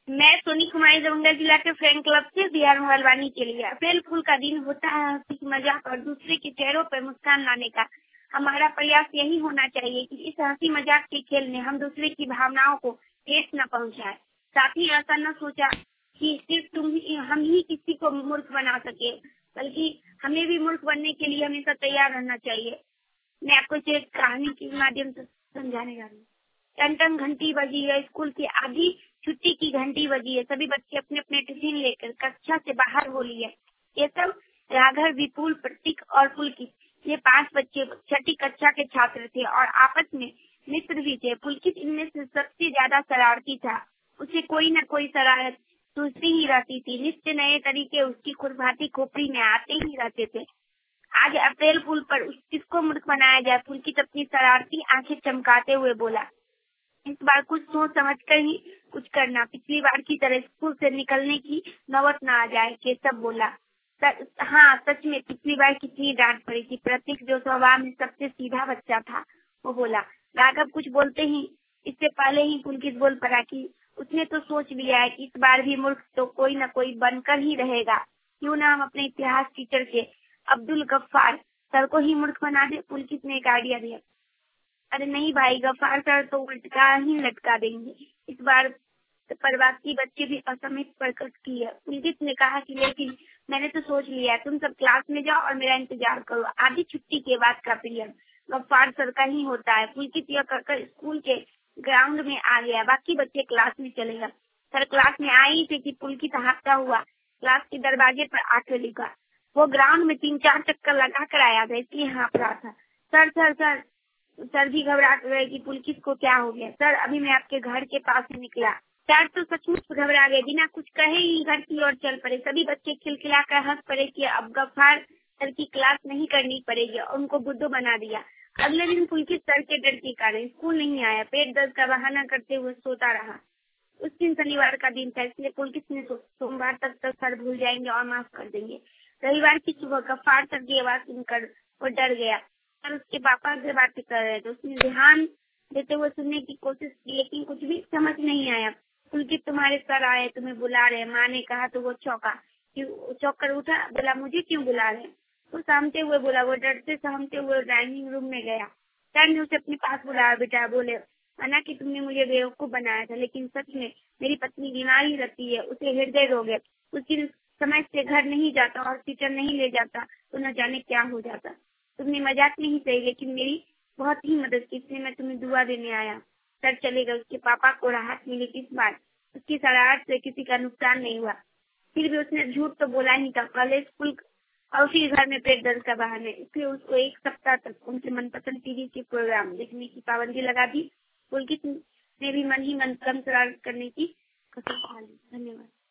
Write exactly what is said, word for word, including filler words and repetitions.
मैं सोनी कुमारी दरभंगा जिला के फैन क्लब से बिहार हलवानी के लिए। अप्रैल फूल का दिन होता है हंसी मजाक और दूसरे के चेहरों पर मुस्कान लाने का। हमारा प्रयास यही होना चाहिए कि इस हंसी मजाक के खेल में हम दूसरे की भावनाओं को ठेस न पहुंचाए। साथ ही ऐसा न सोचा कि सिर्फ तुम ही हम ही किसी को मूर्ख बना सके, बल्कि हमें भी मूर्ख बनने के लिए हमेशा तैयार रहना चाहिए। मैं आपको एक कहानी के माध्यम से समझाने जा रही हूँ। टन टन घंटी बजी है, स्कूल की आधी छुट्टी की घंटी बजी है। सभी बच्चे अपने अपने टिफिन लेकर कक्षा से बाहर हो लिए। ये सब राघव, विपुल, प्रतीक और पुलकित, ये पांच बच्चे छठी कक्षा के छात्र थे और आपस में मित्र भी थे। पुलकित इनमें से सबसे ज्यादा शरारती था। उसे कोई न कोई शरारत सूझती ही रहती थी। नित्य नए तरीके उसकी खुरभाती खोपड़ी में आते ही रहते थे। आज अप्रैल फूल पर किसको मूर्ख बनाया जाए? पुलकित अपनी शरारती आंखें चमकाते हुए बोला, इस बार कुछ सोच समझ कर ही कुछ करना, पिछली बार की तरह स्कूल से निकलने की नौबत न आ जाए। केशव बोला, हाँ सच में पिछली बार कितनी डांट पड़ी थी। प्रतीक, जो स्वभाव में सबसे सीधा बच्चा था, वो बोला। राघव कुछ बोलते ही इससे पहले ही पुलकित बोल पड़ा कि उसने तो सोच लिया है कि इस बार भी मूर्ख तो कोई न कोई बनकर ही रहेगा। क्यों ना हम अपने इतिहास टीचर के अब्दुल गफ्फार सर को ही मूर्ख बना दे। पुलकित ने एक आइडिया दिया। अरे नहीं भाई, गफ्फार सर तो उल्टा ही लटका देंगे। इस बार पर बाकी बच्चे भी असहमति प्रकट की है। पुलकित ने कहा कि लेकिन मैंने तो सोच लिया है, तुम सब क्लास में जाओ और मेरा इंतजार करो। आधी छुट्टी के बाद का पीरियड गफ्फार सर का ही होता है। पुलकित यह कहकर स्कूल के ग्राउंड में आ गया। बाकी बच्चे क्लास में चले गए। सर क्लास में आई थे कि पुलकित हाँफता हुआ क्लास के दरवाजे पर आकर लिखा। वो ग्राउंड में तीन चार चक्कर लगा कर आया था, इसलिए हाँफ रहा था। सर सर सर सर भी घबरा गए कि पुलकित को क्या हो गया। सर अभी मैं आपके घर के पास से निकला। सर तो सचमुच घबरा गए, बिना कुछ कहे ही घर की ओर चल पड़े। सभी बच्चे खिलखिलाकर हंस पड़े कि अब गफ्फार सर की क्लास नहीं करनी पड़ेगी और उनको बुद्धू बना दिया। अगले दिन पुलकित सर के डर के कारण स्कूल नहीं आया। पेट दर्द का बहाना करते हुए सोता रहा। उस दिन शनिवार का दिन था, इसलिए पुलकित ने सोमवार तक तक सर भूल जाएंगे और माफ कर देंगे। रविवार की सुबह गफ्फार सर की आवाज सुनकर वो डर गया। सर उसके पापा से बातें कर रहे थे। उसने ध्यान देते हुए सुनने की कोशिश की, लेकिन कुछ भी समझ नहीं आया। पुलकित, तुम्हारे सर आए, तुम्हें बुला रहे, माँ ने कहा तो वो चौंका। चौंक कर उठा, बोला मुझे क्यों बुला रहे? वो सहमते हुए बोला। वो डरते सहमते हुए डाइनिंग रूम में गया। सर ने उसे अपने पास बुलाया। बेटा, बोले, माना कि तुमने मुझे बेवकूफ बनाया था, लेकिन सच में मेरी पत्नी बीमार ही रहती है, उसे हृदय रोग है। उस दिन समय से घर नहीं जाता और टीचर नहीं ले जाता तो न जाने क्या हो जाता। तुमने मजाक नहीं सही, लेकिन मेरी बहुत ही मदद की, इसलिए मैं तुम्हें दुआ देने आया। सर चले गए। उसके पापा को राहत मिली। इस बार उसकी शरारत से किसी का नुकसान नहीं हुआ। फिर भी उसने झूठ तो बोला ही था, पहले स्कूल और फिर घर में पेट दर्द का बहाने। इसलिए उसको एक सप्ताह तक उनके मनपसंद टीवी के प्रोग्राम देखने की पाबंदी लगा दी। पुलकित ने भी मन ही मन कम शरारत करने की कसम खा ली। धन्यवाद।